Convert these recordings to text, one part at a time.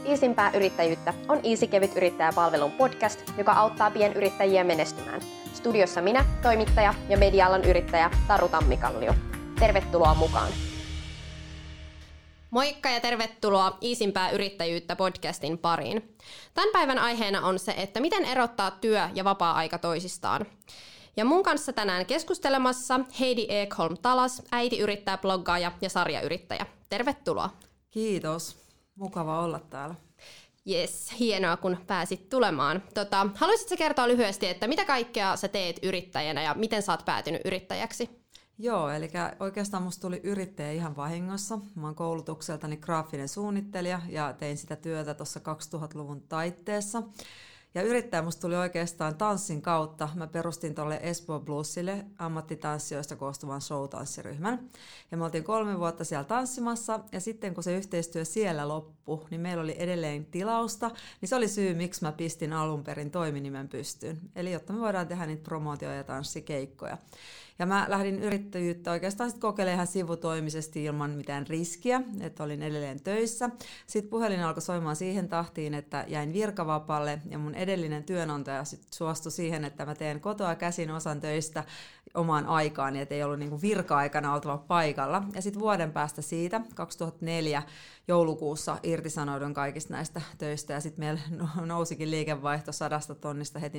Iisimpää yrittäjyyttä on Easykevyt yrittäjäpalvelun podcast, joka auttaa pienyrittäjiä menestymään. Studiossa minä, toimittaja ja media-alan yrittäjä Taru Tammikallio. Tervetuloa mukaan! Moikka ja tervetuloa Iisimpää yrittäjyyttä podcastin pariin. Tämän päivän aiheena on se, että miten erottaa työ ja vapaa-aika toisistaan. Ja mun kanssa tänään keskustelemassa Heidi Ekholm-Talas, äiti-yrittäjä, bloggaaja ja sarjayrittäjä. Tervetuloa. Kiitos. Mukava olla täällä. Jes, hienoa kun pääsit tulemaan. Haluaisitko kertoa lyhyesti, että mitä kaikkea sä teet yrittäjänä ja miten sä oot päätynyt yrittäjäksi? Joo, eli oikeastaan musta tuli yrittäjä ihan vahingossa. Mä oon koulutukseltani graafinen suunnittelija ja tein sitä työtä tuossa 2000-luvun taitteessa. Ja yrittäjä musta tuli oikeastaan tanssin kautta. Mä perustin tuolle Espoo Bluesille ammattitanssijoista koostuvan showtanssiryhmän. Ja me oltiin 3 vuotta siellä tanssimassa, ja sitten kun se yhteistyö siellä loppui, niin meillä oli edelleen tilausta, niin se oli syy, miksi mä pistin alun perin toiminimen pystyyn. Eli jotta me voidaan tehdä niitä promootio- ja tanssikeikkoja. Ja mä lähdin yrittäjyyttä oikeastaan sitten kokeilemaan ihan sivutoimisesti ilman mitään riskiä, että olin edelleen töissä. Sitten puhelin alkoi soimaan siihen tahtiin, että jäin virkavapaalle ja mun edellinen työnantaja sitten suostui siihen, että mä teen kotoa käsin osan töistä omaan aikaani, että ei ollut niinku virka-aikana oltava paikalla. Ja sitten vuoden päästä siitä, 2004 joulukuussa irtisanoudun kaikista näistä töistä ja sitten meillä nousikin liikevaihto 100 000 heti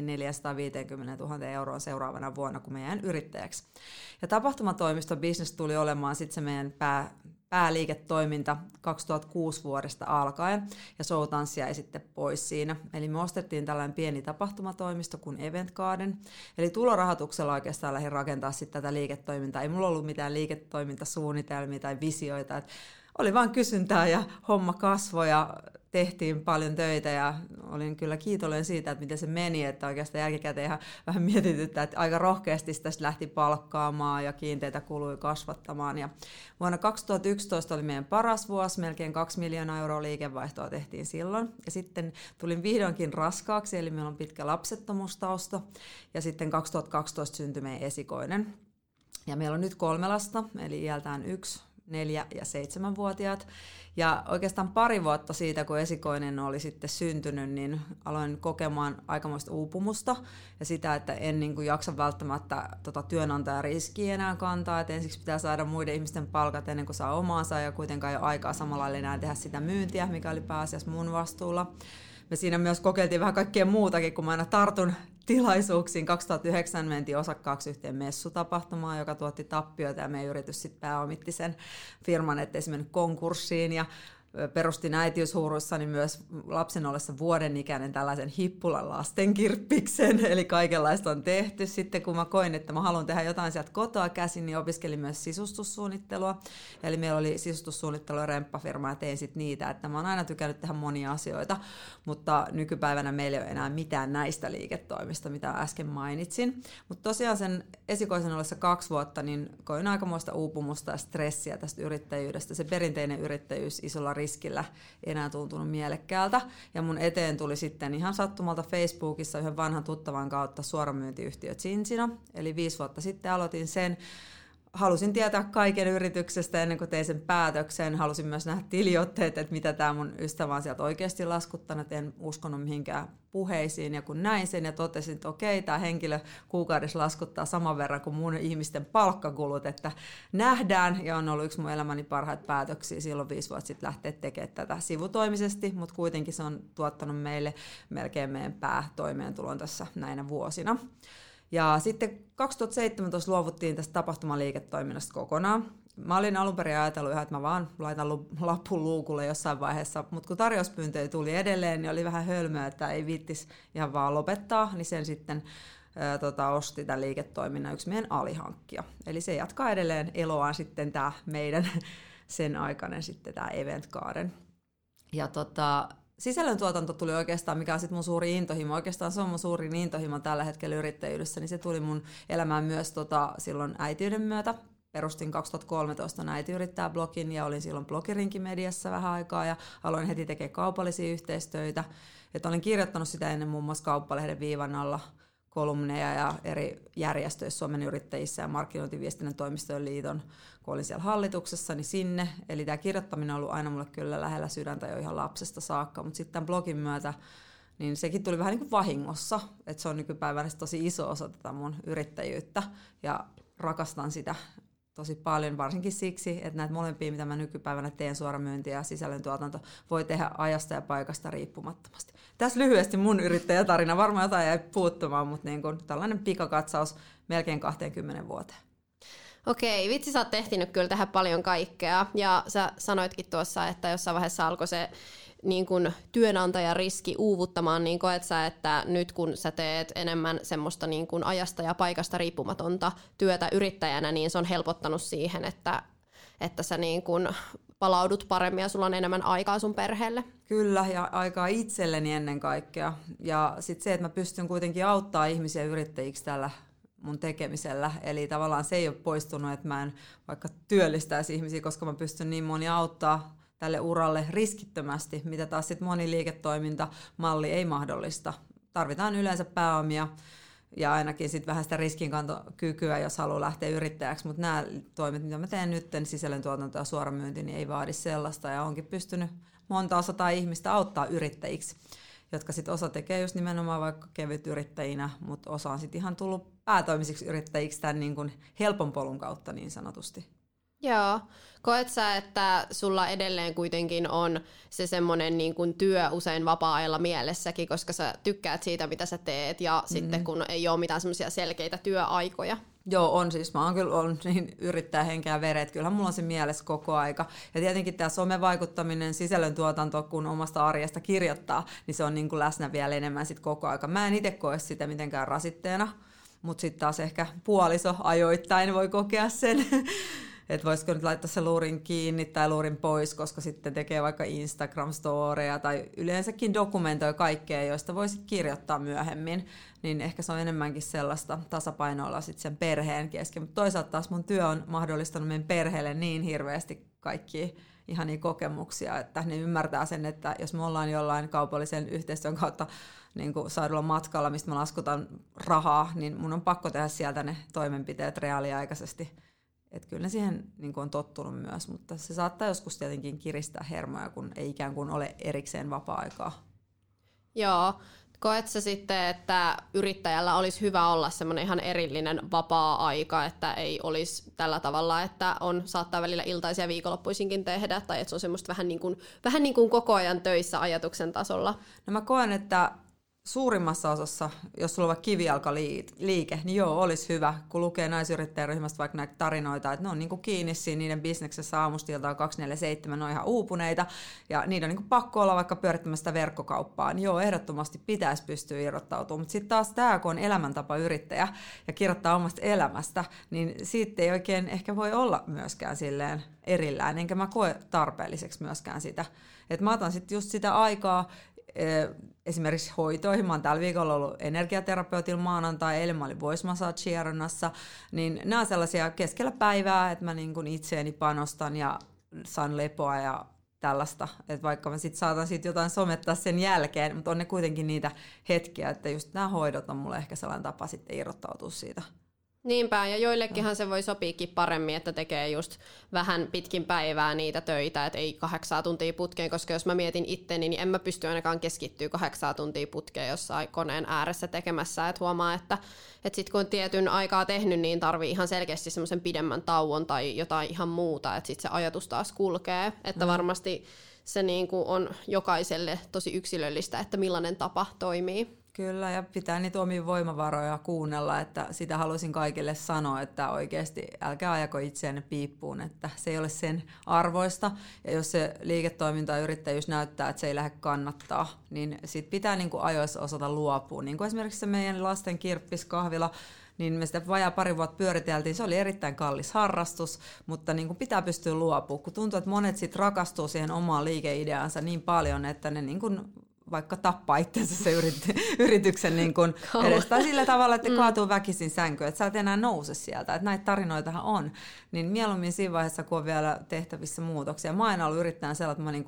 450 000 euroa seuraavana vuonna, kun mä jäin yrittäjäksi. Ja tapahtumatoimistobusiness tuli olemaan sitten se meidän pääliiketoiminta 2006 vuodesta alkaen, ja showtanssi jäi sitten pois siinä. Eli me ostettiin tällainen pieni tapahtumatoimisto kuin Event Garden, eli tulorahoituksella oikeastaan lähdin rakentaa sitten tätä liiketoimintaa. Ei mulla ollut mitään liiketoimintasuunnitelmia tai visioita, että oli vaan kysyntää ja homma kasvoi ja tehtiin paljon töitä ja olin kyllä kiitollinen siitä, että miten se meni, että oikeastaan jälkikäteen ihan vähän mietityttää, että aika rohkeasti sitä lähti palkkaamaan ja kiinteitä kului kasvattamaan. Ja vuonna 2011 oli meidän paras vuosi, melkein 2 miljoonaa euroa liikevaihtoa tehtiin silloin. Ja sitten tulin vihdoinkin raskaaksi, eli meillä on pitkä lapsettomuustausta ja sitten 2012 syntyi meidän esikoinen. Ja meillä on nyt 3 lasta, eli iältään 1, 4- ja 7-vuotiaat. Ja oikeastaan 2 vuotta siitä, kun esikoinen oli sitten syntynyt, niin aloin kokemaan aikamoista uupumusta ja sitä, että en niin kuin jaksa välttämättä työnantajariskiä enää kantaa, että ensiksi pitää saada muiden ihmisten palkat ennen kuin saa omaansa ja kuitenkaan ei ole aikaa samalla lailla enää tehdä sitä myyntiä, mikä oli pääasiassa mun vastuulla. Me siinä myös kokeiltiin vähän kaikkea muutakin, kun mä aina tartun tilaisuuksiin. 2009 mentiin osakkaaksi yhteen messutapahtumaan, joka tuotti tappioita, ja meidän yritys sitten pääomitti sen firman, ettei se mennyt konkurssiin. Ja perustin äitiyshuuruissani myös lapsen ollessa vuoden ikäinen tällaisen hippulan lastenkirppiksen, eli kaikenlaista on tehty. Sitten kun mä koin, että mä haluan tehdä jotain sieltä kotoa käsin, niin opiskelin myös sisustussuunnittelua. Eli meillä oli sisustussuunnittelu- ja remppafirma, ja tein sitten niitä, että mä oon aina tykännyt tehdä monia asioita, mutta nykypäivänä meillä ei ole enää mitään näistä liiketoimista, mitä äsken mainitsin. Mutta tosiaan sen esikoisen ollessa 2 vuotta, niin koin aikamoista uupumusta ja stressiä tästä yrittäjyydestä. Se perinteinen yrittäjyys isolla riskillä ei enää tuntunut mielekkäältä. Ja mun eteen tuli sitten ihan sattumalta Facebookissa yhden vanhan tuttavan kautta suoramyyntiyhtiö Cincina. Eli 5 vuotta sitten aloitin sen. Halusin tietää kaiken yrityksestä ennen kuin tein sen päätöksen. Halusin myös nähdä tiliotteet, että mitä tämä mun ystävä on sieltä oikeasti laskuttanut. En uskonut mihinkään puheisiin. Ja kun näin sen ja totesin, että okei, tämä henkilö kuukaudessa laskuttaa saman verran kuin mun ihmisten palkkakulut, että nähdään. Ja on ollut yksi mun elämäni parhaita päätöksiä silloin 5 vuotta sitten lähteä tekemään tätä sivutoimisesti, mutta kuitenkin se on tuottanut meille melkein meidän päätoimeentulon tässä näinä vuosina. Ja sitten 2017 luovuttiin tästä tapahtumaliiketoiminnasta kokonaan. Mä olin alun perin ajatellut ihan, että mä vaan laitan lapun luukulle jossain vaiheessa, mutta kun tarjouspyyntöjä tuli edelleen, niin oli vähän hölmöä, että ei viittis ihan vaan lopettaa, niin sen sitten osti tämän liiketoiminnan yksi meidän alihankkija. Eli se jatkaa edelleen eloaan sitten tämä meidän sen aikainen sitten tämä Event Garden. Ja sisällöntuotanto tuli oikeastaan, mikä on sitten mun suuri intohimo. Oikeastaan se on mun suurin intohimo tällä hetkellä yrittäjyydessä, niin se tuli mun elämään myös silloin äitiyden myötä. Perustin 2013 äitiyrittäjä-blogin ja olin silloin blogirinkin mediassa vähän aikaa ja aloin heti tekemään kaupallisia yhteistöitä. Että olin kirjoittanut sitä ennen muun muassa Kauppalehden viivan alla kolumneja ja eri järjestöissä, Suomen yrittäjissä ja markkinointiviestinnän toimistojen liiton, kun olin siellä hallituksessa, niin sinne. Eli tämä kirjoittaminen on ollut aina mulle kyllä lähellä sydäntä jo ihan lapsesta saakka, mutta sitten tämän blogin myötä niin sekin tuli vähän niin kuin vahingossa, että se on nykypäivänä tosi iso osa tätä mun yrittäjyyttä ja rakastan sitä tosi paljon, varsinkin siksi, että näitä molempia, mitä mä nykypäivänä teen, suoramyynti ja sisällöntuotanto, voi tehdä ajasta ja paikasta riippumattomasti. Tässä lyhyesti mun yrittäjätarina, varmaan jotain jäi puuttumaan, mutta niin kuin tällainen pikakatsaus melkein 20 vuoteen. Okei, vitsi, sä oot tehtinyt kyllä tehdä paljon kaikkea, ja sä sanoitkin tuossa, että jossain vaiheessa alkoi se niin kun työnantajariski uuvuttamaan, niin koet sä, että nyt kun sä teet enemmän semmoista niin kun ajasta ja paikasta riippumatonta työtä yrittäjänä, niin se on helpottanut siihen, että sä niin kun palaudut paremmin ja sulla on enemmän aikaa sun perheelle? Kyllä, ja aikaa itselleni ennen kaikkea. Ja sitten se, että mä pystyn kuitenkin auttaa ihmisiä yrittäjiksi tällä mun tekemisellä. Eli tavallaan se ei ole poistunut, että mä en vaikka työllistäisi ihmisiä, koska mä pystyn niin monia auttaa tälle uralle riskittömästi, mitä taas sitten moni liiketoimintamalli ei mahdollista. Tarvitaan yleensä pääomia ja ainakin sitten vähän sitä riskinkantokykyä, jos haluaa lähteä yrittäjäksi, mutta nämä toimet, mitä mä teen nyt, sisällöntuotanto ja suoramyynti, niin ei vaadi sellaista, ja onkin pystynyt monta sataa ihmistä auttaa yrittäjiksi, jotka sitten osa tekee just nimenomaan vaikka kevyt yrittäjinä, mutta osa on sitten ihan tullut päätoimisiksi yrittäjiksi tämän niin kuin helpon polun kautta niin sanotusti. Joo. Koet sä, että sulla edelleen kuitenkin on se semmoinen niin kuin työ usein vapaa-ajalla mielessäkin, koska sä tykkäät siitä, mitä sä teet, ja sitten kun ei ole mitään semmoisia selkeitä työaikoja? Joo, on siis. Mä oon kyllä ollut niin yrittäjähenkeä veret. Kyllähän mulla on se mielessä koko aika. Ja tietenkin tämä somevaikuttaminen, sisällöntuotanto, kun omasta arjesta kirjoittaa, niin se on niin kuin läsnä vielä enemmän sit koko aika. Mä en itse koe sitä mitenkään rasitteena, mutta sitten taas ehkä puoliso ajoittain voi kokea sen. Että voisiko nyt laittaa se luurin kiinni tai luurin pois, koska sitten tekee vaikka Instagram-storeja tai yleensäkin dokumentoi kaikkea, joista voisi kirjoittaa myöhemmin. Niin ehkä se on enemmänkin sellaista tasapainoilla sitten sen perheen kesken. Mutta toisaalta taas mun työ on mahdollistanut meidän perheelle niin hirveästi kaikkia ihania kokemuksia, että ne ymmärtää sen, että jos me ollaan jollain kaupallisen yhteistyön kautta niin kuin saadulla matkalla, mistä mä laskutan rahaa, niin mun on pakko tehdä sieltä ne toimenpiteet reaaliaikaisesti. Että kyllä ne siihen niin kuin on tottunut myös, mutta se saattaa joskus tietenkin kiristää hermoja, kun ei ikään kuin ole erikseen vapaa-aikaa. Joo. Koet sä sitten, että yrittäjällä olisi hyvä olla semmoinen ihan erillinen vapaa-aika, että ei olisi tällä tavalla, että saattaa välillä iltaisia ja viikonloppuisinkin tehdä, tai että se on semmoista vähän niin kuin koko ajan töissä ajatuksen tasolla? No mä koen, että suurimmassa osassa, jos sulla on vaikka kivijalkaliike, niin joo, olisi hyvä, kun lukee naisyrittäjäryhmästä vaikka näitä tarinoita, että ne on niinku kiinni siinä niiden bisneksessä aamusta iltaan 247, ne on ihan uupuneita, ja niiden on niinku pakko olla vaikka pyörittämästä verkkokauppaa, niin joo, ehdottomasti pitäisi pystyä irrottautumaan, mutta sitten taas tämä, kun on elämäntapa yrittäjä ja kirjoittaa omasta elämästä, niin siitä ei oikein ehkä voi olla myöskään silleen erillään, enkä mä koe tarpeelliseksi myöskään sitä, että mä otan sitten just sitä aikaa, esimerkiksi hoitoihin. Mä oon tällä viikolla ollut energiaterapeutilla maanantai, eilen mä olin voice massage hieronnassa, niin nämä on sellaisia keskellä päivää, että mä niin kuin itseeni panostan ja saan lepoa ja tällaista, että vaikka mä sitten saatan siitä jotain somettaa sen jälkeen, mutta on ne kuitenkin niitä hetkiä, että just nämä hoidot on mulle ehkä sellainen tapa sitten irrottautua siitä. Niinpä, ja joillekinhan se voi sopiikin paremmin, että tekee just vähän pitkin päivää niitä töitä, että ei 8 tuntia putkeen, koska jos mä mietin itteni, niin en mä pysty ainakaan keskittyä 8 tuntia putkeen jossain koneen ääressä tekemässä, että huomaa, että sitten kun on tietyn aikaa tehnyt, niin tarvii ihan selkeästi semmoisen pidemmän tauon tai jotain ihan muuta, että sitten se ajatus taas kulkee, että varmasti se niinku on jokaiselle tosi yksilöllistä, että millainen tapa toimii. Kyllä, ja pitää niitä omia voimavaroja kuunnella, että sitä haluaisin kaikille sanoa, että oikeasti älkää ajako itseänne piippuun, että se ei ole sen arvoista, ja jos se liiketoiminta ja yrittäjyys näyttää, että se ei lähde kannattaa, niin sit pitää niin kuin ajoissa osata luopua, niin kuin esimerkiksi se meidän lasten kirppiskahvila, niin me sitä vajaa pari vuotta pyöriteltiin, se oli erittäin kallis harrastus, mutta niin kuin pitää pystyä luopumaan, kun tuntuu, että monet sit rakastuu siihen omaan liikeideaansa niin paljon, että ne niin kuin vaikka tappaa itsensä se yrityksen niin kuin edestä sillä tavalla, että kaatuu väkisin sänkyyn, että sä et enää nouse sieltä, että näitä tarinoitahan on, niin mieluummin siinä vaiheessa, kun on vielä tehtävissä muutoksia. Mä oon aina ollut yrittäjän sellainen, että mä niin kuin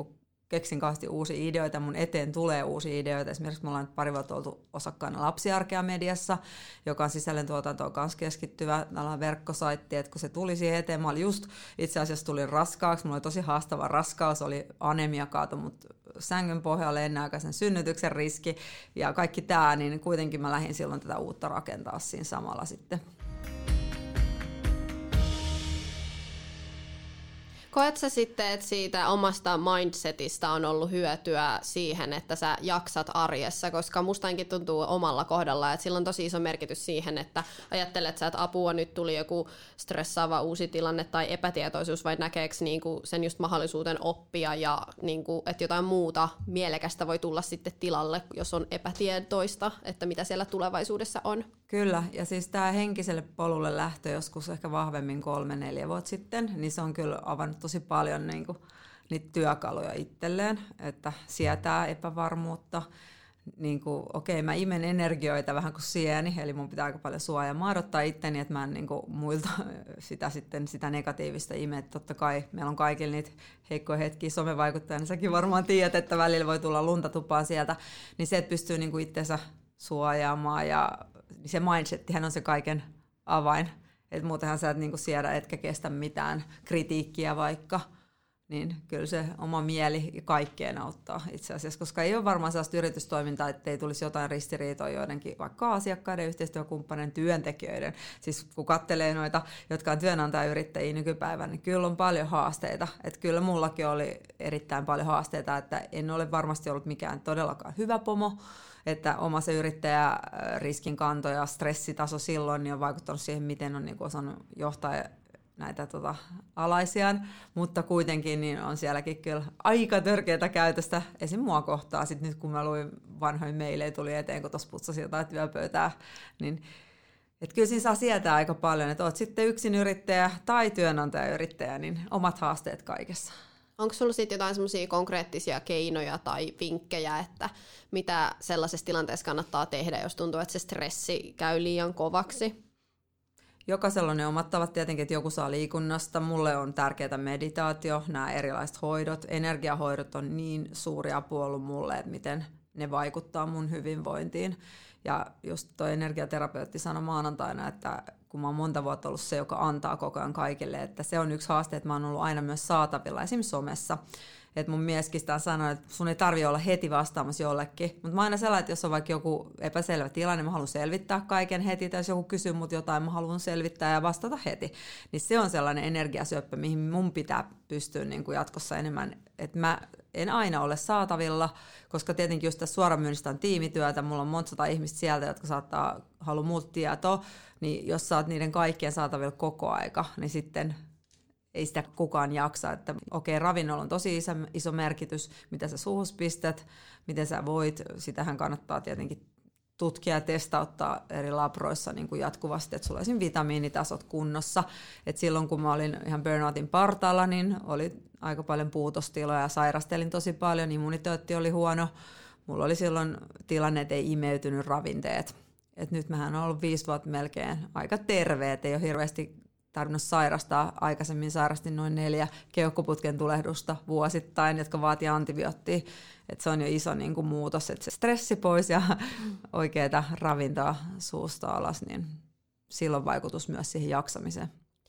keksin kauheasti uusia ideoita, mun eteen tulee uusia ideoita. Esimerkiksi me ollaan nyt pari vuotta oltu osakkaana Lapsiarkea mediassa, joka on sisällöntuotantoon kanssa keskittyvä verkkosaitti, että kun se tuli siihen eteen, mä olin just itse asiassa tulin raskaaksi, mulla oli tosi haastava raskaus, oli anemia, kaatui mut sängyn pohjalle, ennenaikaisen synnytyksen riski ja kaikki tämä, niin kuitenkin mä lähdin silloin tätä uutta rakentaa siinä samalla sitten. Koet sä sitten, että siitä omasta mindsetistä on ollut hyötyä siihen, että sä jaksat arjessa, koska musta ainakin tuntuu omalla kohdalla, että sillä on tosi iso merkitys siihen, että ajattelet sä, että apua nyt tuli joku stressaava uusi tilanne tai epätietoisuus, vai näkeekö niinku sen just mahdollisuuden oppia ja niinku, että jotain muuta mielekästä voi tulla sitten tilalle, jos on epätietoista, että mitä siellä tulevaisuudessa on? Kyllä, ja siis tämä henkiselle polulle lähtö joskus ehkä vahvemmin 3-4 vuotta sitten, niin se on kyllä avannut tosi paljon niitä työkaluja itselleen, että sietää epävarmuutta. Okei, mä imen energioita vähän kuin sieni, eli mun pitää aika paljon suojaa maadottaa itteni, että mä en muilta sitä negatiivista ime. Totta kai meillä on kaikilla niitä heikkoja hetkiä somevaikuttajana, säkin varmaan tiedät, että välillä voi tulla lunta tupaan sieltä, niin se, että pystyy itsensä suojaamaan ja se mindsettihän on se kaiken avain, että muutenhan sä et siedä etkä kestä mitään kritiikkiä vaikka, niin kyllä se oma mieli kaikkeen auttaa itse asiassa, koska ei ole varmaan sellaista yritystoimintaa, ettei tulisi jotain ristiriitoja joidenkin vaikka asiakkaiden, yhteistyökumppaneiden, työntekijöiden. Siis kun katselee noita, jotka on työnantajayrittäjiä nykypäivänä, niin kyllä on paljon haasteita. Että kyllä mullakin oli erittäin paljon haasteita, että en ole varmasti ollut mikään todellakaan hyvä pomo, että oma se yrittäjäriskin kanto ja stressitaso silloin niin on vaikuttanut siihen, miten on osannut johtaa näitä alaisiaan, mutta kuitenkin niin on sielläkin kyllä aika törkeätä käytöstä esim. Mua kohtaa. Sitten nyt kun mä luin vanhoja meilejä tuli eteen, kun tuossa putsasi jotain työpöytää, niin että kyllä siinä saa sietää aika paljon, että oot sitten yksinyrittäjä tai työnantajayrittäjä, niin omat haasteet kaikessa. Onko sulla sitten jotain semmoisia konkreettisia keinoja tai vinkkejä, että mitä sellaisessa tilanteessa kannattaa tehdä, jos tuntuu, että se stressi käy liian kovaksi? Jokaisella on ne omat tavat tietenkin, että joku saa liikunnasta. Mulle on tärkeää meditaatio, nämä erilaiset hoidot. Energiahoidot on niin suuri apu ollut mulle, että miten ne vaikuttaa mun hyvinvointiin. Ja just toi energiaterapeutti sanoi maanantaina, että kun mä oon monta vuotta ollut se, joka antaa koko ajan kaikille, että se on yksi haaste, että mä oon ollut aina myös saatavilla, esimerkiksi somessa. Että mun mieskin sanoi, että sun ei tarvitse olla heti vastaamassa jollekin. Mutta mä aina sellainen, että jos on vaikka joku epäselvä tilanne, mä haluan selvittää kaiken heti, tai jos joku kysyy mut jotain, mä haluan selvittää ja vastata heti. Niin se on sellainen energiasyöppö, mihin mun pitää pystyä jatkossa enemmän. Että mä en aina ole saatavilla, koska tietenkin just tässä suoramyynnistä on tiimityötä, mulla on monta 100 ihmistä sieltä, jotka saattaa halua multa tietoa, niin jos sä oot niiden kaikkien saatavilla koko aika, niin sitten ei sitä kukaan jaksa, että okei, ravinnolla on tosi iso merkitys, mitä sä suuhus pistät, miten sä voit, sitähän kannattaa tietenkin tutkia ja testauttaa eri labroissa jatkuvasti, että sulla olisi vitamiinitasot kunnossa. Et silloin kun mä olin ihan burnoutin partaalla, niin oli aika paljon puutostiloja ja sairastelin tosi paljon, immuniteetti oli huono. Mulla oli silloin tilanne, että ei imeytynyt ravinteet. Et nyt mähän on ollut 5 vuotta melkein aika terve, et ei ole hirveästi tarvinnut sairastaa. Aikaisemmin sairastin noin 4 keuhkoputken tulehdusta vuosittain, jotka vaatii antibioottia. Et se on jo iso muutos, että se stressi pois ja oikeaa ravintoa suusta alas, niin silloin vaikutus myös siihen jaksamiseen.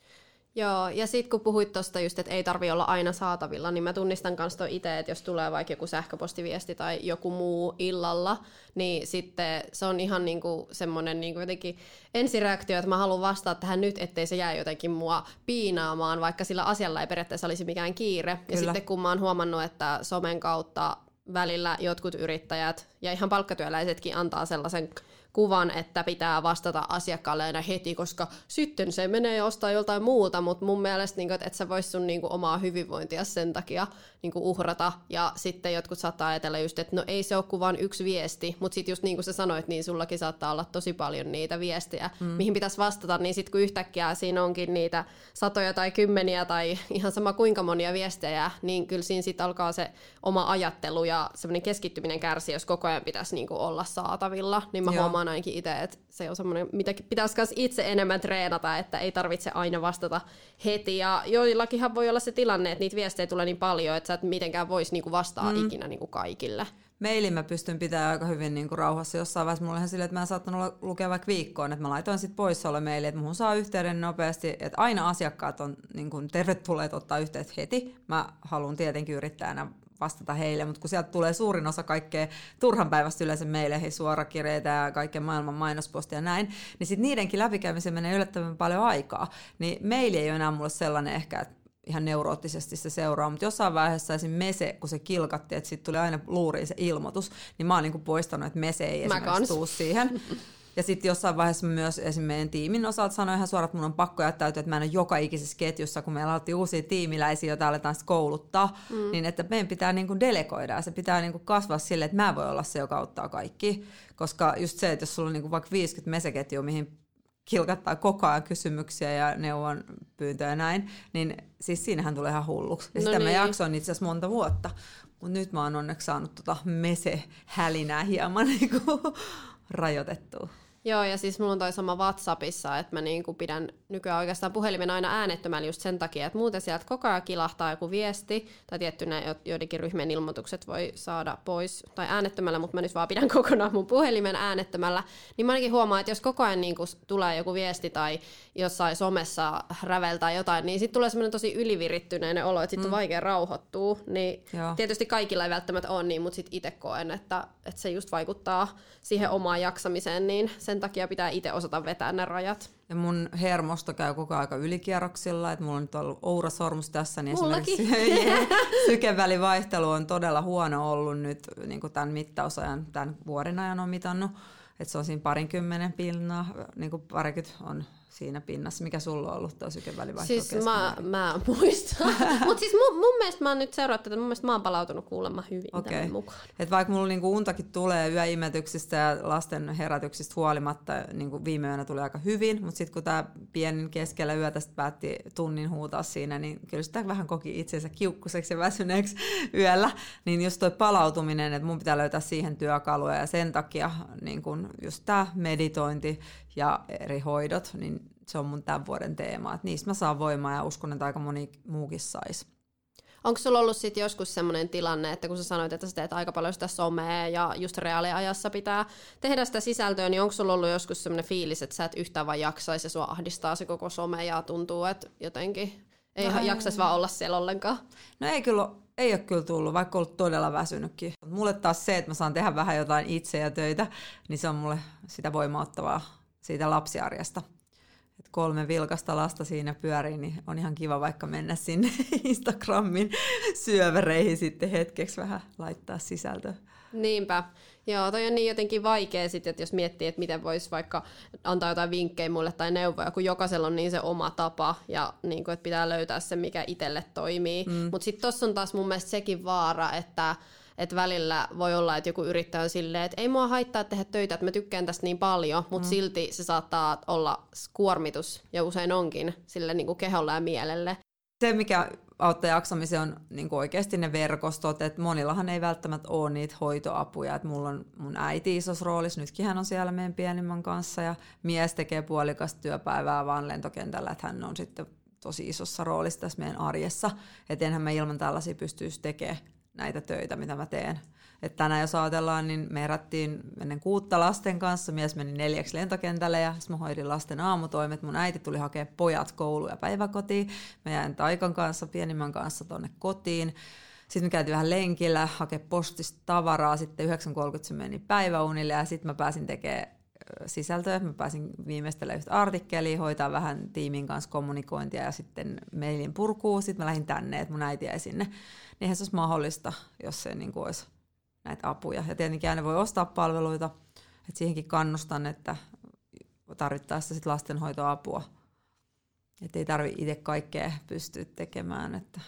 Joo, ja sitten kun puhuit tuosta just, että ei tarvitse olla aina saatavilla, niin mä tunnistan myös toi itse, että jos tulee vaikka joku sähköpostiviesti tai joku muu illalla, niin sitten se on ihan semmoinen jotenkin ensireaktio, että mä haluan vastata tähän nyt, ettei se jää jotenkin mua piinaamaan, vaikka sillä asialla ei periaatteessa olisi mikään kiire. Kyllä. Ja sitten kun mä oon huomannut, että somen kautta välillä jotkut yrittäjät ja ihan palkkatyöläisetkin antaa sellaisen kuvan, että pitää vastata asiakkaalle aina heti, koska sitten se menee ja ostaa joltain muuta, mutta mun mielestä, että et sä vois sun omaa hyvinvointia sen takia uhrata, ja sitten jotkut saattaa ajatella just, että no ei se ole kuin vaan yksi viesti, mutta sitten just niin kuin sä sanoit, niin sullakin saattaa olla tosi paljon niitä viestejä, mihin pitäisi vastata, niin sitten kun yhtäkkiä siinä onkin niitä 100 tai 10 tai ihan sama kuinka monia viestejä, niin kyllä siinä sitten alkaa se oma ajattelu ja semmoinen keskittyminen kärsii, jos koko ajan pitäisi olla saatavilla, niin mä huomaan, huomaan ainakin itse, että se on semmoinen, mitä pitäisi myös itse enemmän treenata, että ei tarvitse aina vastata heti. Ja joillakinhan voi olla se tilanne, että niitä viestejä tulee niin paljon, että sä et mitenkään voisi niinku vastaa ikinä niinku kaikille. Mailin mä pystyn pitämään aika hyvin niin kuin rauhassa. Jossain vaiheessa mulla ihan silleen, että mä en saattanut lukea vaikka viikkoon, että mä laitoin sitten poissaolomeiliin, että muhun saa yhteyden nopeasti, että aina asiakkaat on niin kuin tervetulleet ottaa yhteyttä heti. Mä haluan tietenkin yrittää aina vastata heille, mutta kun sieltä tulee suurin osa kaikkea turhan päivästä yleensä meileihin, suorakirjeitä ja kaiken maailman mainospostia ja näin, niin sitten niidenkin läpikäymiseen menee yllättävän paljon aikaa. Niin maili ei ole enää mulle sellainen ehkä, että ihan neuroottisesti se seuraa, mutta jossain vaiheessa esim. Mese, kun se kilkatti, että sitten tuli aina luuriin se ilmoitus, niin mä oon niinku poistanut, että Mese ei esimerkiksi tuu siihen. Ja sitten jossain vaiheessa myös esimerkiksi meidän tiimin osalta sanoin ihan suoraan, että mun on pakko jättäytyä, että mä en ole joka ikisessä ketjussa, kun meillä aloitti uusia tiimiläisiä, joita aletaan sitten kouluttaa, niin että meidän pitää niinku delegoida ja se pitää niinku kasvaa silleen, että mä voi olla se, joka auttaa kaikki. Koska just se, että jos sulla on niinku vaikka 50 meseketjua, mihin kilkattaa koko ajan kysymyksiä ja neuvonpyyntöjä ja näin, niin siis siinähän tulee ihan hulluksi. Ja sitä mä jaksoin itse asiassa monta vuotta, mutta nyt mä oon onneksi saanut mese-hälinää hieman rajoitettua. Joo, ja siis mulla on toi sama WhatsAppissa, että mä niinku pidän nykyään oikeastaan puhelimen aina äänettömällä just sen takia, että muuten sieltä koko ajan kilahtaa joku viesti, tai tietty joidenkin ryhmien ilmoitukset voi saada pois tai äänettömällä, mutta mä nyt vaan pidän kokonaan mun puhelimen äänettömällä, niin mä ainakin huomaan, että jos koko ajan niinku tulee joku viesti tai jossain somessa räveltää jotain, niin sitten tulee semmoinen tosi ylivirittyneen olo, että sitten on vaikea rauhoittua, niin tietysti kaikilla ei välttämättä ole niin, mutta sitten itse koen, että se just vaikuttaa siihen omaan jaksamiseen, niin sen takia pitää itse osata vetää ne rajat. Ja mun hermosto käy koko aika ylikierroksilla, että mulla on nyt ollut ourasormus tässä, niin mullakin. esimerkiksi sykevälivaihtelu on todella huono ollut nyt niin kuin tämän mittausajan, tämän vuoden ajan on mitannut, että se on siinä 20 pinnaa, niin kuin 20 on siinä pinnassa. Mikä sulla on ollut tuo sykevälivaihtelu? Siis mä muistan. Mutta siis mun mielestä mä oon nyt seurannut tätä, mun mielestä mä oon palautunut kuulemma hyvin tämän mukaan. Et vaikka mulla niinku untakin tulee yöimetyksistä ja lasten herätyksistä huolimatta, niinku viime yönä tuli aika hyvin, mutta sitten kun tämä pienin keskellä yötä päätti tunnin huutaa siinä, niin kyllä sitä vähän koki itsensä kiukkuseksi ja väsyneeksi yöllä. Niin just toi palautuminen, että mun pitää löytää siihen työkaluja ja sen takia niin kun just tämä meditointi ja eri hoidot, niin se on mun tämän vuoden teema. Että niistä mä saan voimaa ja uskon, että aika moni muukin saisi. Onko sulla ollut sit joskus sellainen tilanne, että kun sä sanoit, että sä teet aika paljon sitä somea ja just reaaliajassa pitää tehdä sitä sisältöä, niin onko sulla ollut joskus sellainen fiilis, että sä et yhtään vaan jaksaisi ja sua ahdistaa se koko some ja tuntuu, että jotenkin ei jaksaisi vaan olla siellä ollenkaan? No ei ole kyllä tullut, vaikka ollut todella väsynytkin. Mulle taas se, että mä saan tehdä vähän jotain itse ja töitä, niin se on mulle sitä voimauttavaa siitä lapsiarjesta. 3 vilkasta lasta siinä pyörii, niin on ihan kiva vaikka mennä sinne Instagramin syövereihin sitten hetkeksi vähän laittaa sisältöä. Niinpä. Joo, toi on niin jotenkin vaikea sitten, että jos miettii, että miten voisi vaikka antaa jotain vinkkejä mulle tai neuvoja, kun jokaisella on niin se oma tapa ja niin kuin, että pitää löytää se, mikä itselle toimii. Mutta sitten tuossa on taas mun mielestä sekin vaara, että välillä voi olla, että joku yrittää silleen, että ei mua haittaa tehdä töitä, että mä tykkään tästä niin paljon, mutta silti se saattaa olla kuormitus ja usein onkin sille niin kuin keholle ja mielelle. Se, mikä auttaa jaksamiseen, on niin kuin oikeasti ne verkostot, että monillahan ei välttämättä ole niitä hoitoapuja, että mulla on mun äiti isossa roolissa, nytkin hän on siellä meidän pienimmän kanssa ja mies tekee puolikasta työpäivää vaan lentokentällä, että hän on sitten tosi isossa roolissa tässä meidän arjessa, että enhän mä ilman tällaisia pystyisi tekemään näitä töitä, mitä mä teen. Et tänään jos ajatellaan, niin me herättiin ennen 6 lasten kanssa, mies meni 4 lentokentälle ja mä hoidin lasten aamutoimet. Mun äiti tuli hakemaan pojat kouluun ja päiväkotiin. Mä jäin Taikan kanssa, pienimmän kanssa tonne kotiin. Sitten me käytiin vähän lenkillä, hakemaan postista tavaraa. Sitten 9.30 se meni päiväunille ja sitten mä pääsin tekemään sisältöä. Mä pääsin viimeistelemään yhtä artikkelia, hoitaa vähän tiimin kanssa kommunikointia ja sitten mailin purkuu. Sitten mä lähdin tänne, että mun äiti jäi sinne. Eihän se olisi mahdollista, jos se niin kuin olisi näitä apuja. Ja tietenkin aina voi ostaa palveluita, että siihenkin kannustan, että tarvittaessa sit lastenhoitoapua. Että ei tarvitse itse kaikkea pystyä tekemään. Että.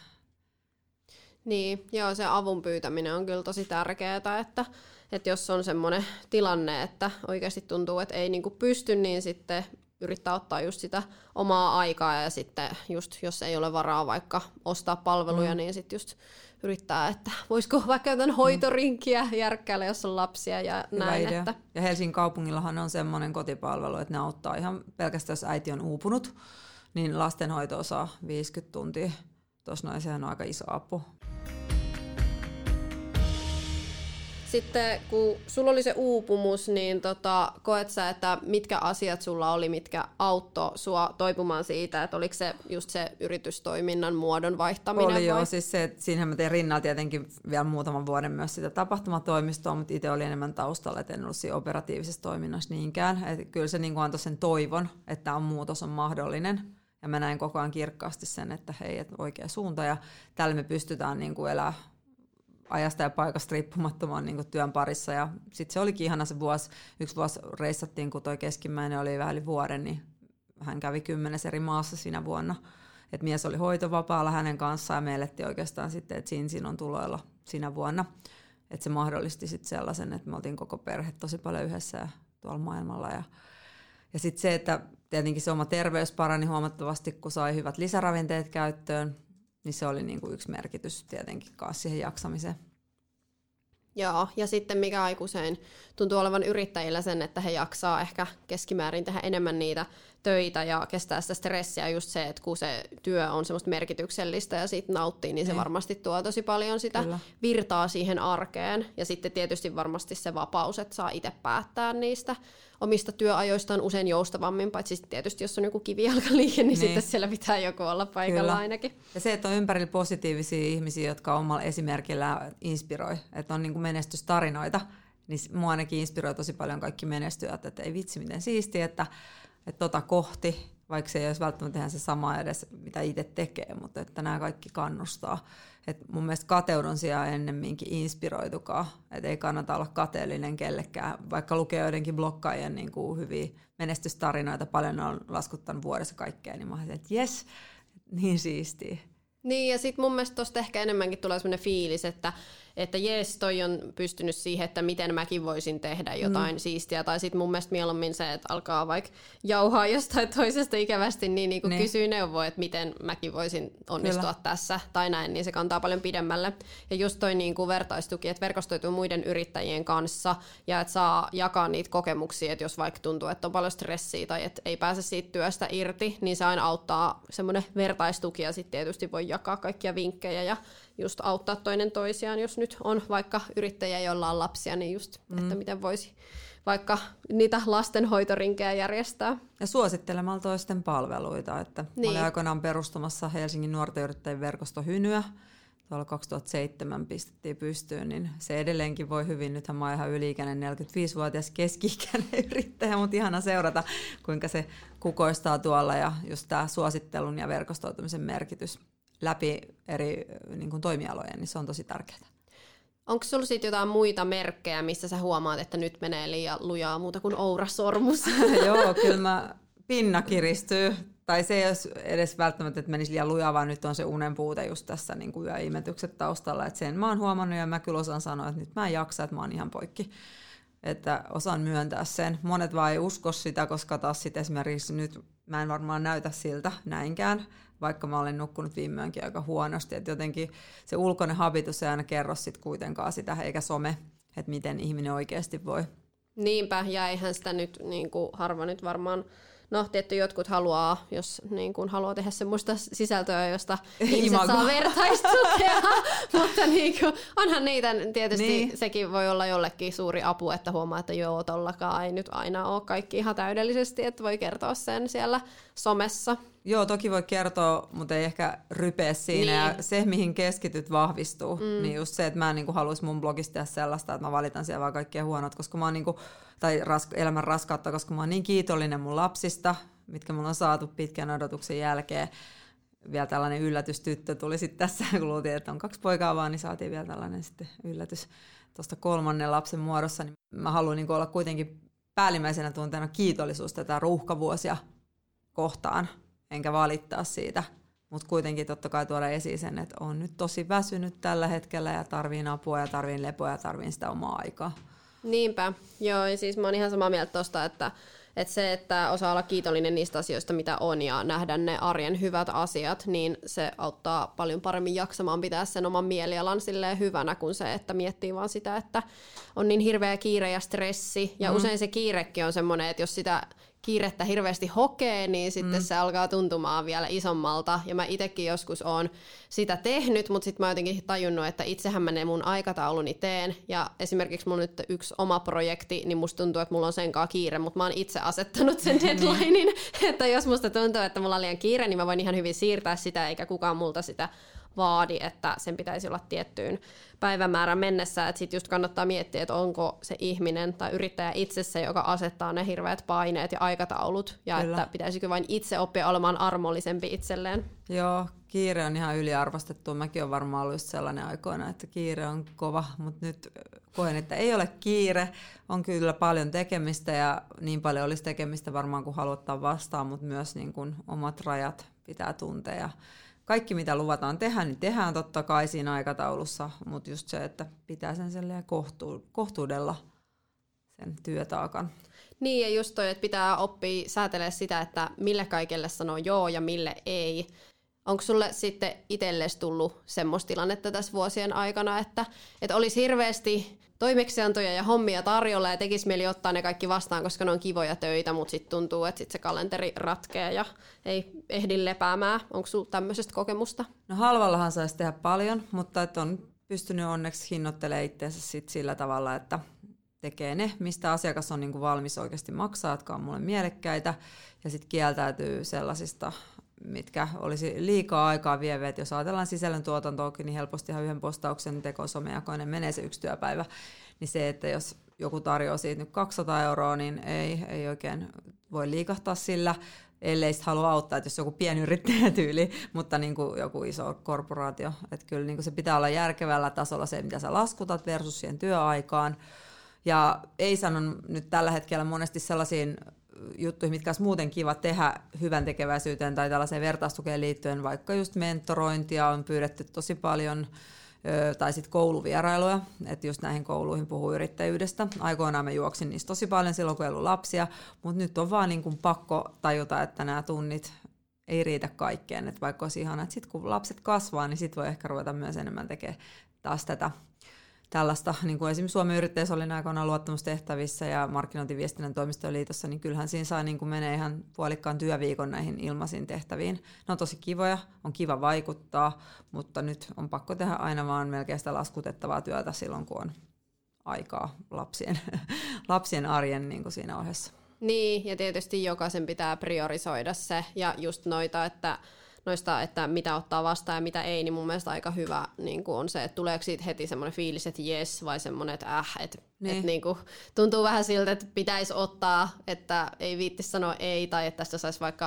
Niin, joo, se avun pyytäminen on kyllä tosi tärkeää, että jos on semmoinen tilanne, että oikeasti tuntuu, että ei niinku pysty, niin sitten yrittää ottaa just sitä omaa aikaa ja sitten just jos ei ole varaa vaikka ostaa palveluja, niin sitten just yrittää, että voisiko vaikka jotain hoitorinkiä järkkäillä, jos on lapsia ja hyvä näin. idea. Että... Ja Helsingin kaupungillahan on semmoinen kotipalvelu, että ne auttaa ihan pelkästään, jos äiti on uupunut, niin lastenhoitoa saa 50 tuntia. Tuossa noin sehän on aika iso apu. Sitten kun sulla oli se uupumus, niin koet sä, että mitkä asiat sulla oli, mitkä auttoi sua toipumaan siitä, että oliko se just se yritystoiminnan muodon vaihtaminen? Oli vai? joo, siis se, että siinähän mä tein rinnalla tietenkin vielä muutaman vuoden myös sitä tapahtumatoimistoa, mutta itse oli enemmän taustalla, että en ollut siinä operatiivisessa toiminnassa niinkään. Että kyllä se niin kuin antoi sen toivon, että tämä muutos on mahdollinen. Ja mä näin koko ajan kirkkaasti sen, että hei, että oikea suunta ja tällä me pystytään niin kuin elämään ajasta ja paikasta riippumattoman niin kuin työn parissa. Ja sitten se olikin ihana se vuosi. Yksi vuosi reissattiin, kun toi keskimmäinen oli vähän yli vuoden, niin hän kävi 10 eri maassa siinä vuonna. Et mies oli hoitovapaalla hänen kanssaan ja me elettiin oikeastaan sitten, että siinä on tuloilla siinä vuonna. Et se mahdollisti sitten sellaisen, että me oltiin koko perhe tosi paljon yhdessä ja tuolla maailmalla. Ja sitten se, että tietenkin se oma terveys parani huomattavasti, kun sai hyvät lisäravinteet käyttöön, niin se oli niin kuin yksi merkitys tietenkin kanssa siihen jaksamiseen. Joo, ja sitten mikä aikuiseen tuntuu olevan yrittäjillä sen, että he jaksaa ehkä keskimäärin tehdä enemmän niitä töitä ja kestää sitä stressiä, just se, että kun se työ on semmoista merkityksellistä ja siitä nauttii, niin se varmasti tuo tosi paljon sitä virtaa siihen arkeen. Ja sitten tietysti varmasti se vapaus, että saa itse päättää niistä omista työajoistaan usein joustavammin, paitsi tietysti jos on joku kivijalkaliike, niin sitten siellä pitää joku olla paikalla ainakin. Ja se, että on ympärillä positiivisia ihmisiä, jotka omalla esimerkillä inspiroi, että on niin kuin menestystarinoita, niin mua ainakin inspiroi tosi paljon kaikki menestyjät, että ei vitsi miten siistiä, että kohti, vaikka se ei olisi välttämättä tehdä se sama edes, mitä itse tekee, mutta että nämä kaikki kannustaa. Et mun mielestä kateudun sijaan ennemminkin inspiroitukaa, että ei kannata olla kateellinen kellekään, vaikka lukee joidenkin blokkaajien niin kuin hyviä menestystarinoita, paljon ne on laskuttanut vuodessa kaikkea, niin mä ajattelin, että jes, niin siistiä. Niin, ja sitten mun mielestä tosta ehkä enemmänkin tulee sellainen fiilis, että jes, toi on pystynyt siihen, että miten mäkin voisin tehdä jotain siistiä. Tai sitten mun mielestä mieluummin se, että alkaa vaikka jauhaa jostain toisesta ikävästi, niin kuin kysyy neuvoa, että miten mäkin voisin onnistua tässä tai näin, niin se kantaa paljon pidemmälle. Ja just toi niin kuin vertaistuki, että verkostoituu muiden yrittäjien kanssa ja että saa jakaa niitä kokemuksia, että jos vaikka tuntuu, että on paljon stressiä tai että ei pääse siitä työstä irti, niin se aina auttaa semmoinen vertaistuki ja sitten tietysti voi jakaa kaikkia vinkkejä ja just auttaa toinen toisiaan, jos nyt on vaikka yrittäjä, jolla on lapsia, niin just, että miten voisi vaikka niitä lastenhoitorinkejä järjestää. Ja suosittelemalla toisten palveluita, että mä olin aikoinaan perustamassa Helsingin nuorten yrittäjien verkosto Hynyä, tuolla 2007 pistettiin pystyyn, niin se edelleenkin voi hyvin. Nythän mä oon ihan yli-ikäinen 45-vuotias keski-ikäinen yrittäjä, mutta ihana seurata, kuinka se kukoistaa tuolla ja just tämä suosittelun ja verkostoitumisen merkitys läpi eri niin kuin toimialojen, niin se on tosi tärkeää. Onko sulla sitten jotain muita merkkejä, missä sä huomaat, että nyt menee liian lujaa muuta kuin ourasormus? Joo, kyllä pinna kiristyy. Tai se ei olisi edes välttämättä, että menisi liian lujaa, vaan nyt on se unen puute just tässä niin kuin yöimetykset taustalla. Et sen mä oon huomannut ja mä kyllä osaan sanoa, että nyt mä en jaksa, että mä oon ihan poikki. Että osaan myöntää sen. Monet vaan ei usko sitä, koska taas sit esimerkiksi nyt mä en varmaan näytä siltä näinkään, vaikka mä olen nukkunut viimeinkin aika huonosti. Että jotenkin se ulkoinen habitus ei aina kerro sit kuitenkaan sitä, eikä some, että miten ihminen oikeasti voi. Niinpä, ja eihän sitä nyt niin kuin harva nyt varmaan. No, tietty jotkut haluaa, jos niin kun haluaa tehdä semmoista sisältöä, josta ihmiset saa vertaistukea, mutta niin kun, onhan niitä tietysti, sekin voi olla jollekin suuri apu, että huomaa, että joo, tollakaan ei nyt aina ole kaikki ihan täydellisesti, että voi kertoa sen siellä somessa. Joo, toki voi kertoa, mutta ei ehkä rypeä siinä. Niin. Ja se, mihin keskityt, vahvistuu. Niin just se, että mä en niin haluaisi mun blogista tehdä sellaista, että mä valitan siellä vaan kaikkia huonot, koska mä oon niin kuin, tai elämän raskautta, koska mä oon niin kiitollinen mun lapsista, mitkä mulla on saatu pitkän odotuksen jälkeen. Vielä tällainen yllätystyttö tuli sitten tässä, kun luultiin, että on 2 poikaa vaan, niin saatiin vielä tällainen sitten yllätys tuosta 3. lapsen muodossa. Niin mä haluan niin olla kuitenkin päällimmäisenä tunteena kiitollisuus tätä ruuhkavuosia kohtaan. Enkä valittaa siitä, mutta kuitenkin totta kai tuoda esiin sen, että on nyt tosi väsynyt tällä hetkellä ja tarviin apua ja tarviin lepoa ja tarviin sitä omaa aikaa. Niinpä, joo, ja siis mä oon ihan samaa mieltä tosta, että Että se, että osaa olla kiitollinen niistä asioista, mitä on, ja nähdä ne arjen hyvät asiat, niin se auttaa paljon paremmin jaksamaan pitää sen oman mielialan silleen hyvänä, kuin se, että miettii vaan sitä, että on niin hirveä kiire ja stressi. Ja usein se kiirekin on semmoinen, että jos sitä kiirettä hirveästi hokee, niin sitten se alkaa tuntumaan vielä isommalta. Ja mä itsekin joskus oon sitä tehnyt, mutta sitten mä oon jotenkin tajunnut, että itsehän mä ne mun aikatauluni teen. Ja esimerkiksi mulla nyt yksi oma projekti, niin musta tuntuu, että mulla on senkaan kiire, mutta mä oon itse asettanut sen deadlinein. Että jos musta tuntuu, että mulla on liian kiire, niin mä voin ihan hyvin siirtää sitä, eikä kukaan multa sitä vaadi, että sen pitäisi olla tiettyyn päivämäärän mennessä, että sitten just kannattaa miettiä, että onko se ihminen tai yrittäjä itse se, joka asettaa ne hirveät paineet ja aikataulut, ja kyllä, että pitäisikö vain itse oppia olemaan armollisempi itselleen. Joo, kiire on ihan yliarvostettu. Mäkin olen varmaan ollut just sellainen aikoina, että kiire on kova, mutta nyt koen, että ei ole kiire. On kyllä paljon tekemistä, ja niin paljon olisi tekemistä varmaan, kun haluaa ottaa vastaan, mutta myös niin kuin omat rajat pitää tuntea. Kaikki, mitä luvataan tehdä, niin tehdään totta kai siinä aikataulussa, mutta just se, että pitää sen kohtuudella sen työtaakan. Niin, ja just toi, että pitää oppia säätelemään sitä, että mille kaikelle sanoo joo ja mille ei. Onko sulle sitten itsellesi tullut semmoista tilannetta tässä vuosien aikana, että olisi hirveästi toimeksiantoja ja hommia tarjolla ja tekisi mieli ottaa ne kaikki vastaan, koska ne on kivoja töitä, mutta sitten tuntuu, että sit se kalenteri ratkee ja ei ehdi lepäämään. Onko sulla tämmöisestä kokemusta? No halvallahan saisi tehdä paljon, mutta et on pystynyt onneksi hinnoittelemaan itseänsä sit sillä tavalla, että tekee ne, mistä asiakas on niinku valmis oikeasti maksaa, jotka on mulle mielekkäitä, ja sitten kieltäytyy sellaisista, mitkä olisi liikaa aikaa vieviä. Et jos ajatellaan sisällöntuotantoakin, niin helposti ihan yhden postauksen teko somejakoinen menee se 1 työpäivä. Niin se, että jos joku tarjoaa siitä nyt 200 €, niin ei oikein voi liikahtaa sillä, ellei sit halua auttaa, että jos joku pienyrittäjä tyyli, mutta niin kuin joku iso korporaatio. Että kyllä niin kuin se pitää olla järkevällä tasolla se, mitä sä laskutat versus siihen työaikaan. Ja ei sanon nyt tällä hetkellä monesti sellaisiin juttuihin, mitkä olisi muuten kiva tehdä hyvän tekeväisyyteen tai tällaiseen vertaistukeen liittyen, vaikka just mentorointia on pyydetty tosi paljon, tai sitten kouluvierailuja, että just näihin kouluihin puhuu yrittäjyydestä. Aikoinaan mä juoksin niistä tosi paljon silloin, kun ei ollut lapsia, mutta nyt on vaan niin kuin pakko tajuta, että nämä tunnit ei riitä kaikkeen, että vaikka olisi ihana, että sitten kun lapset kasvaa, niin sitten voi ehkä ruveta myös enemmän tekemään taas tätä tällaista, niin kuin esimerkiksi Suomen yrittäjyys oli aikoinaan luottamustehtävissä ja markkinointiviestinnän toimistojen liitossa, niin kyllähän siinä saa niin kuin menee ihan puolikkaan työviikon näihin ilmaisiin tehtäviin. Ne on tosi kivoja, on kiva vaikuttaa, mutta nyt on pakko tehdä aina vaan melkein sitä laskutettavaa työtä silloin, kun on aikaa lapsien arjen niin kuin siinä ohessa. Niin, ja tietysti jokaisen pitää priorisoida se, ja just noista, että mitä ottaa vastaan ja mitä ei, niin mun mielestä aika hyvä niin on se, että tuleeko siitä heti semmoinen fiilis, että jes, vai semmoinen, että että niin kuin, tuntuu vähän siltä, että pitäisi ottaa, että ei viitti sanoa ei, tai että tästä saisi vaikka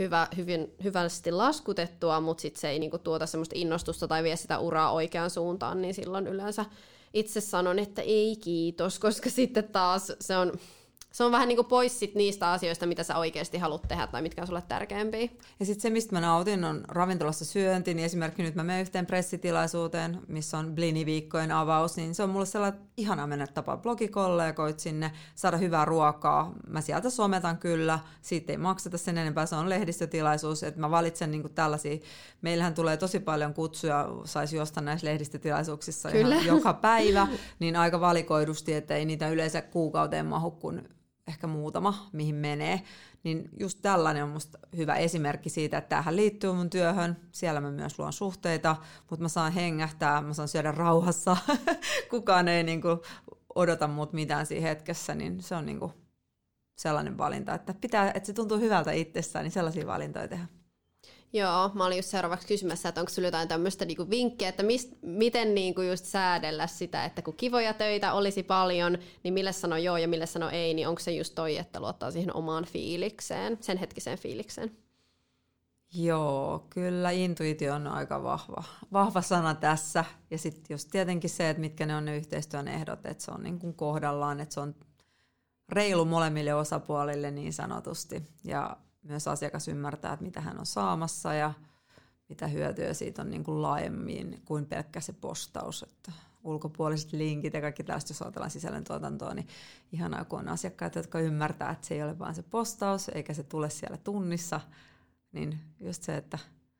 hyvästi laskutettua, mutta sitten se ei niin kuin tuota semmoista innostusta tai vie sitä uraa oikeaan suuntaan, niin silloin yleensä itse sanon, että ei kiitos, koska sitten taas se on vähän niin kuin pois sit niistä asioista, mitä sä oikeasti haluat tehdä tai mitkä on sulle tärkeämpiä. Ja sitten se, mistä mä nautin, on ravintolassa syönti. Niin esimerkiksi nyt mä menen yhteen pressitilaisuuteen, missä on Blini-viikkojen avaus, niin se on mulle sellainen ihana mennä tapaa blogikollegoit sinne, saada hyvää ruokaa. Mä sieltä sometan kyllä, siitä ei makseta sen enempää, se on lehdistötilaisuus, että mä valitsen niin kuin tällaisia. Meillähän tulee tosi paljon kutsuja, saisi juosta näissä lehdistötilaisuuksissa ihan joka päivä, niin aika valikoidusti, että ei niitä yleensä kuukauteen mahu, kun ehkä muutama, mihin menee, niin just tällainen on musta hyvä esimerkki siitä, että tämähän liittyy mun työhön, siellä mä myös luon suhteita, mutta mä saan hengähtää, mä saan syödä rauhassa, kukaan ei niinku odota mut mitään siinä hetkessä, niin se on niinku sellainen valinta, että se tuntuu hyvältä itsessään, niin sellaisia valintoja tehdä. Joo, mä olin just seuraavaksi kysymässä, että onko sulla jotain tämmöistä niinku vinkkiä, että miten niinku just säädellä sitä, että kun kivoja töitä olisi paljon, niin mille sanoo joo ja mille sanoo ei, niin onko se just toi, että luottaa siihen omaan fiilikseen, sen hetkiseen fiilikseen? Joo, kyllä intuitio on aika vahva sana tässä. Ja sitten just tietenkin se, että mitkä ne on ne yhteistyön ehdot, että se on niin kuin kohdallaan, että se on reilu molemmille osapuolille niin sanotusti. Ja myös asiakas ymmärtää, että mitä hän on saamassa ja mitä hyötyä siitä on niin kuin laajemmin kuin pelkkä se postaus. Että ulkopuoliset linkit ja kaikki tästä, jos ajatellaan sisällöntuotantoa, niin ihanaa, kun on asiakkaita, jotka ymmärtää, että se ei ole vaan se postaus, eikä se tule siellä tunnissa, niin just se, että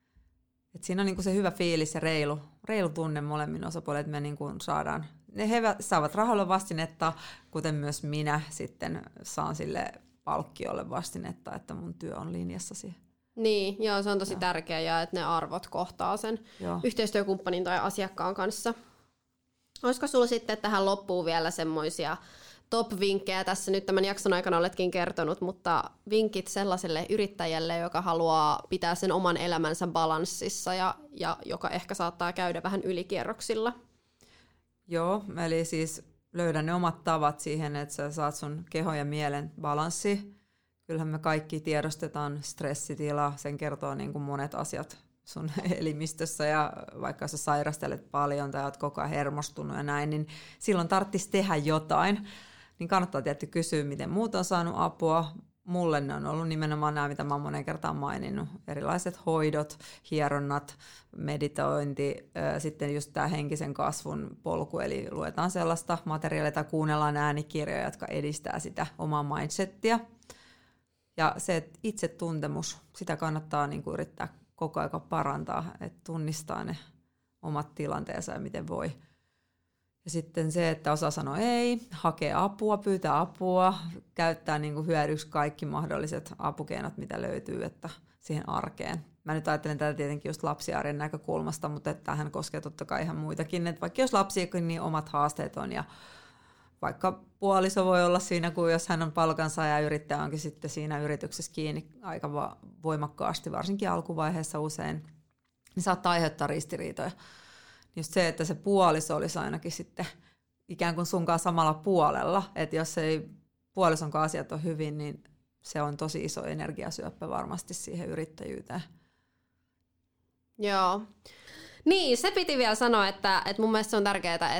siinä on niin kuin se hyvä fiilis ja reilu tunne molemmin osapuolille, että me niin kuin saadaan, he saavat rahalla vastinetta, kuten myös minä sitten saan sille palkkiolle vastinetta, että mun työ on linjassa siihen. Niin, joo, se on tosi tärkeää ja että ne arvot kohtaa sen yhteistyökumppanin tai asiakkaan kanssa. Olisiko sulla sitten tähän loppuun vielä semmoisia top-vinkkejä? Tässä nyt tämän jakson aikana oletkin kertonut, mutta vinkit sellaiselle yrittäjälle, joka haluaa pitää sen oman elämänsä balanssissa ja joka ehkä saattaa käydä vähän ylikierroksilla. Joo, eli siis löydä ne omat tavat siihen, että sä saat sun kehon ja mielen balanssi. Kyllähän me kaikki tiedostetaan stressitila, sen kertoo niin kuin monet asiat sun elimistössä ja vaikka sä sairastelet paljon tai oot koko ajan hermostunut ja näin, niin silloin tarvitsisi tehdä jotain. Niin kannattaa tietysti kysyä, miten muut on saanut apua. Mulle ne on ollut nimenomaan nämä, mitä mä oon moneen kertaan maininnut. Erilaiset hoidot, hieronnat, meditointi, sitten just tämä henkisen kasvun polku, eli luetaan sellaista materiaalia tai kuunnellaan äänikirjoja, jotka edistää sitä omaa mindsettiä. Ja se, että itsetuntemus, sitä kannattaa niin kuin yrittää koko ajan parantaa, että tunnistaa ne omat tilanteensa ja miten voi. Ja sitten se, että osaa sanoa ei, hakee apua, pyytää apua, käyttää niin kuin hyödyksi kaikki mahdolliset apukeinot, mitä löytyy, että siihen arkeen. Mä nyt ajattelen tätä tietenkin just lapsiarjen näkökulmasta, mutta tämähän koskee totta kai ihan muitakin, että vaikka jos lapsi, niin omat haasteet on ja vaikka puoliso voi olla siinä, kun jos hän on palkansaaja ja yrittäjä onkin sitten siinä yrityksessä kiinni aika voimakkaasti, varsinkin alkuvaiheessa usein, niin saattaa aiheuttaa ristiriitoja. Just se, että se puoliso olisi ainakin sitten ikään kuin sunkaan samalla puolella, että jos ei puolisonkaan asiat ole hyvin, niin se on tosi iso energiasyöppä varmasti siihen yrittäjyyteen. Joo. Niin, se piti vielä sanoa, että mun mielestä se on tärkeää,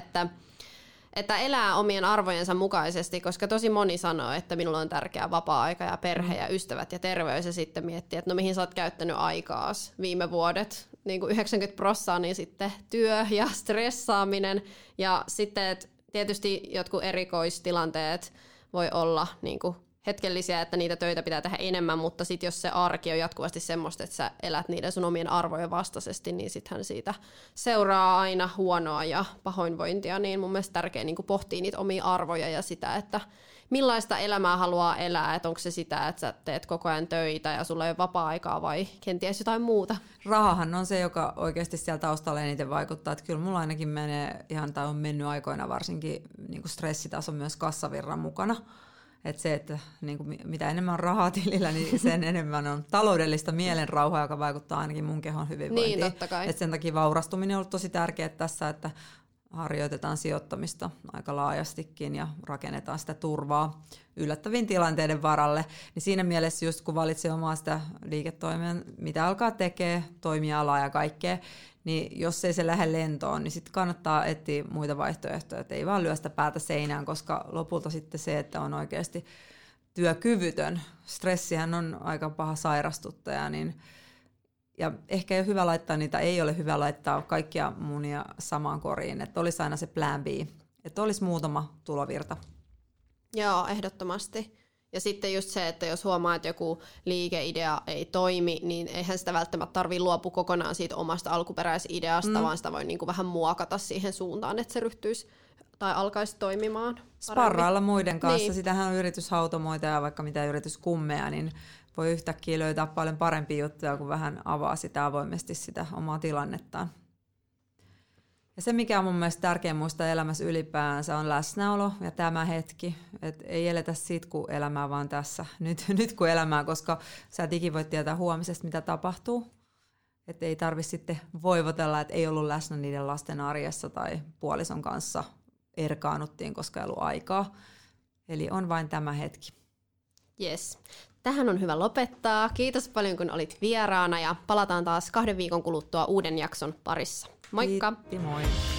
että elää omien arvojensa mukaisesti, koska tosi moni sanoo, että minulla on tärkeä vapaa-aika ja perhe ja ystävät ja terveys, ja sitten miettii, että no mihin sä oot käyttänyt aikaas viime vuodet, niin kuin 90%, niin sitten työ ja stressaaminen, ja sitten että tietysti jotkut erikoistilanteet voi olla niin kuin hetkellisiä, että niitä töitä pitää tehdä enemmän, mutta sitten jos se arki on jatkuvasti semmoista, että sä elät niiden sun omien arvojen vastaisesti, niin sittenhän siitä seuraa aina huonoa ja pahoinvointia, niin mun mielestä tärkeää niin kuin pohtia niitä omia arvoja ja sitä, että millaista elämää haluaa elää, että onko se sitä, että sä teet koko ajan töitä ja sulla ei ole vapaa-aikaa vai kenties jotain muuta. Rahahan on se, joka oikeasti siellä taustalla eniten vaikuttaa, että kyllä mulla ainakin menee ihan tai on mennyt aikoina varsinkin niin kuin stressitaso myös kassavirran mukana. Että se, että niin kuin, mitä enemmän on rahaa tilillä, niin sen enemmän on taloudellista mielenrauhaa, joka vaikuttaa ainakin mun kehon hyvinvointiin. Niin, totta kai. Et sen takia vaurastuminen on ollut tosi tärkeää tässä, että harjoitetaan sijoittamista aika laajastikin ja rakennetaan sitä turvaa yllättäviin tilanteiden varalle. Niin siinä mielessä just kun valitsee omaa sitä liiketoimea, mitä alkaa tekee, toimialaa ja kaikkea, niin jos ei se lähde lentoon, niin sitten kannattaa etsiä muita vaihtoehtoja, että ei vaan lyö sitä päätä seinään, koska lopulta sitten se, että on oikeasti työkyvytön, stressihän on aika paha sairastuttaja, niin ja ehkä ei ole hyvä laittaa niitä, ei ole hyvä laittaa kaikkia munia samaan koriin, että olisi aina se plan B, että olisi muutama tulovirta. Joo, ehdottomasti. Ja sitten just se, että jos huomaa, että joku liikeidea ei toimi, niin eihän sitä välttämättä tarvitse luopua kokonaan siitä omasta alkuperäisideasta, vaan sitä voi niinku vähän muokata siihen suuntaan, että se ryhtyisi tai alkaisi toimimaan paremmin. Sparrailla muiden kanssa, niin. Sitähän on yrityshautomoita ja vaikka mitä yrityskummeja, niin voi yhtäkkiä löytää paljon parempia juttuja, kun vähän avaa sitä avoimesti sitä omaa tilannettaan. Ja se, mikä on mun mielestä tärkeä muistaa elämässä ylipäänsä, on läsnäolo ja tämä hetki. Et ei eletä siitä, kun elämää, vaan tässä. Nyt kun elämää, koska sä et ikin voi tietää huomisesta, mitä tapahtuu. Et ei tarvitse sitten voivotella, että ei ollut läsnä niiden lasten arjessa tai puolison kanssa erkaannuttiin, koska ei ollut aikaa. Eli on vain tämä hetki. Yes. Tähän on hyvä lopettaa. Kiitos paljon, kun olit vieraana ja palataan taas 2 viikon kuluttua uuden jakson parissa. Moikka! Kiitti, moi!